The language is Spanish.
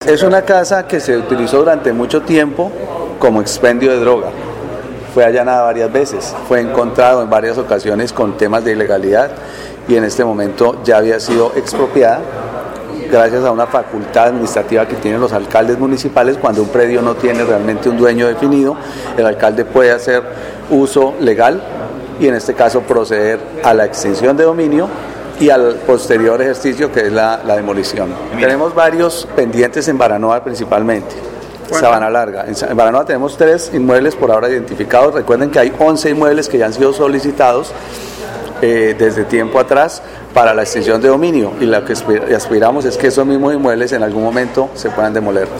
Es una casa que se utilizó durante mucho tiempo como expendio de droga. Fue allanada varias veces, fue encontrado en varias ocasiones con temas de ilegalidad y en este momento ya había sido expropiada gracias a una facultad administrativa que tienen los alcaldes municipales. Cuando un predio no tiene realmente un dueño definido, el alcalde puede hacer uso legal y en este caso proceder a la extinción de dominio y al posterior ejercicio, que es la demolición. Tenemos varios pendientes en Baranoa principalmente. Sabana Larga. En Baranoa tenemos 3 inmuebles por ahora identificados. Recuerden que hay 11 inmuebles que ya han sido solicitados desde tiempo atrás para la extinción de dominio, y lo que aspiramos es que esos mismos inmuebles en algún momento se puedan demoler.